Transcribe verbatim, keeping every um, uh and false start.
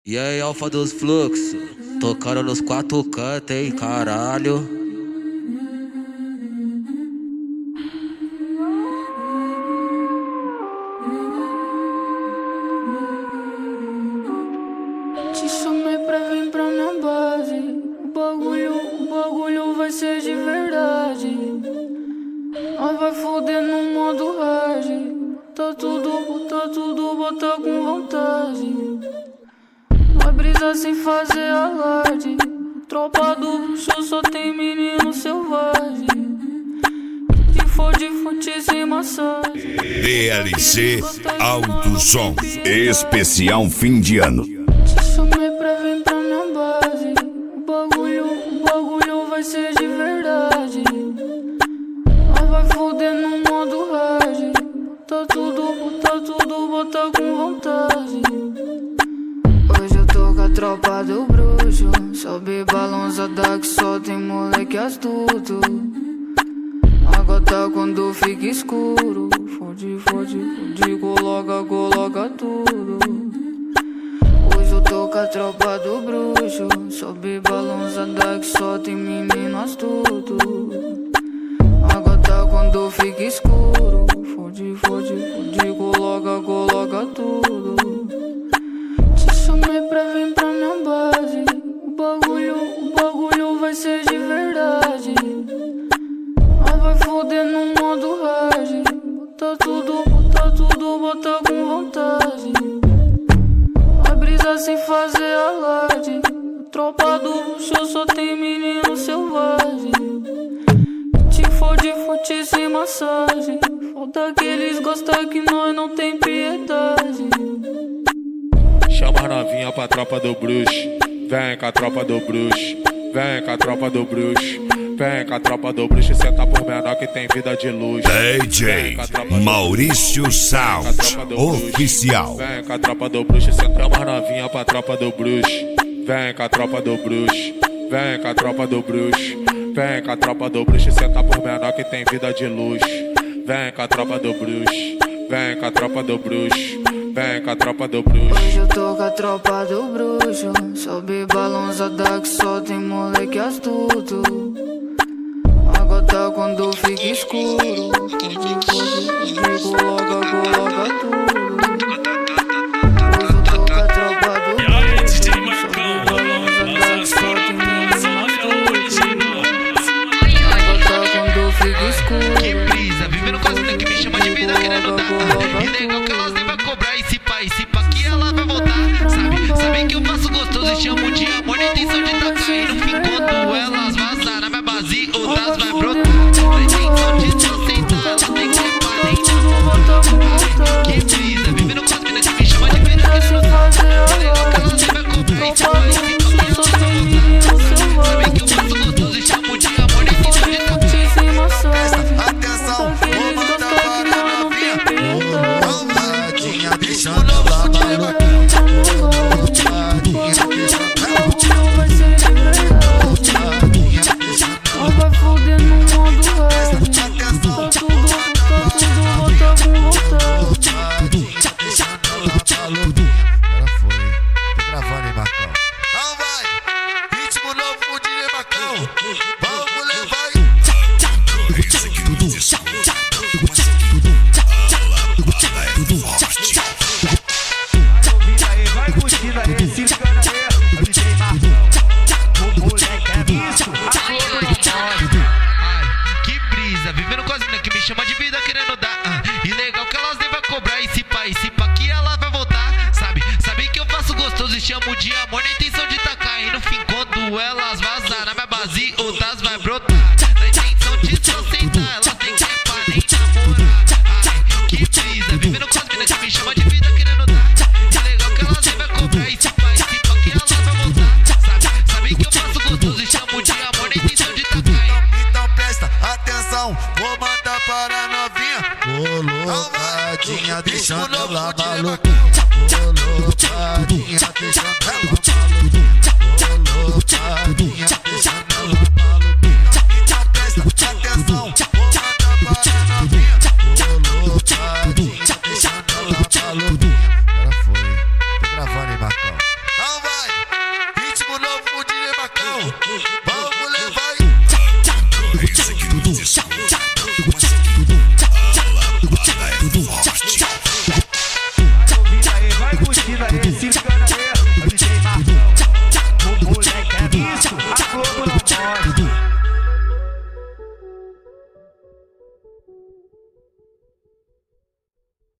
E aí, Alfa dos Fluxos, tocando nos quatro cantos, hein, caralho. Te chamei pra vir pra minha base. O bagulho, o bagulho vai ser de verdade. Nós vai foder no modo hard. Tá tudo, tá tudo, bota com vontade. Vai brisar sem fazer alarde. Tropa do show só tem menino selvagem. De fode, fute sem massagem. D L C Alto Som especial fim de ano. Te chamei pra vir pra minha base. O bagulho, o bagulho vai ser de verdade. Nós vai foder no modo hard. Tá tudo, tá tudo, bota com vontade. Hoje eu tô com a tropa do bruxo. Sobe balançada que só tem moleque astuto. Agora quando fica escuro. Fode, fode, fode, coloca, coloca tudo. Hoje eu tô com a tropa do bruxo. Sobe balançada que só tem menino astuto. Agora quando fica escuro. Fode, fode, fode, coloca, coloca tudo. Te chamei pra vir pra minha base. O bagulho, o bagulho vai ser de verdade. Nós vai foder no modo hard. Bota tudo, bota tudo, bota com vontade. Vai brisar sem fazer alarde. Tropa do show só tem menino selvagem. Te fode, fute sem massagem. Falta que eles gostam que nós não tem piedade. Chama a novinha pra tropa do bruxo. Vem com a tropa do bruxo. Vem com a tropa do bruxo. Vem com a tropa do bruxo e senta por menor que tem vida de luz. D J Maurício Sound Oficial. Vem com a tropa do bruxo e senta mais novinha pra tropa do bruxo. Vem com a tropa do bruxo. Vem com a tropa do bruxo. Vem com a tropa do bruxo e senta por menor que tem vida de luz. Vem com a tropa do bruxo. Vem com a tropa do bruxo. Vem com a tropa do bruxo. Hoje eu tô com a tropa do bruxo. Sobe balançada que só tem moleque astuto. Agora quando fica escuro. Fode, fode, fode, coloca, coloca tudo. Hoje eu tô com a tropa do bruxo. Sobe balançada que só tem menino astuto. Agora quando fica escuro. Que brisa, vivendo com as minas que me chama de vida querendo dar. E legal que elas nem vai cobrar esse pai, esse pá que ela vai voltar. Sabe, sabe que eu faço gostoso e chamo de amor. Na intenção de tá caindo, fim quando elas vazar na minha base, outras vai brotar. Na intenção de não sentar, ela tem que ser parente. Que brisa, vivendo com as minas que me chama de vida querendo dar. E legal que elas nem vai cobrar esse pai, esse pá que ela vai voltar. Sabe que eu faço gostoso e chamo de amor. Na intenção de tá caindo. Atenção, vou mandar para a novinha. Malvadinha, deixando ela maluca. Malvadinha, deixando ela Nós vai foder no modo hard. Tá tudo, tá tudo, bota com vontade. Agora foi, tô gravando, hein, Marcão? Não vai, ritmo novo de Marcão. Vamos levar aí. Vai curtindo aí, se engana aí, D J Marcão. O moleque é bicho. Ai, que brisa, vivendo com as minas que me chama de vida querendo dar. Ah, e legal que elas nem vai cobrar esse pá, esse pá que ela vai voltar. Sabe, sabe que eu faço gostoso e chamo de amor. Na intenção de tá caindo, fim quando elas vazar na minha base, outras vai brotar. Na intenção de não sentar, elas tem que ser parente namorar. Ai, que brisa, vivendo com as minas que me chama de vida querendo dar. E legal que elas nem vai cobrar esse pá, esse pá que ela vai voltar. Sabe, sabe que eu faço gostoso e chamo de amor. Na intenção de tá caindo. Então presta atenção, vou mandar para a novinha. Malvadinha, deixando ela maluca. Malvadinha, deixando ela maluca. Malvadinha, deixando ela maluca. Então presta atenção, vou mandar para a novinha. Malvadinha, deixando ela maluca. Agora foi, tô gravando, hein, Marcão? Não Vai curtindo aí, se ligando aí.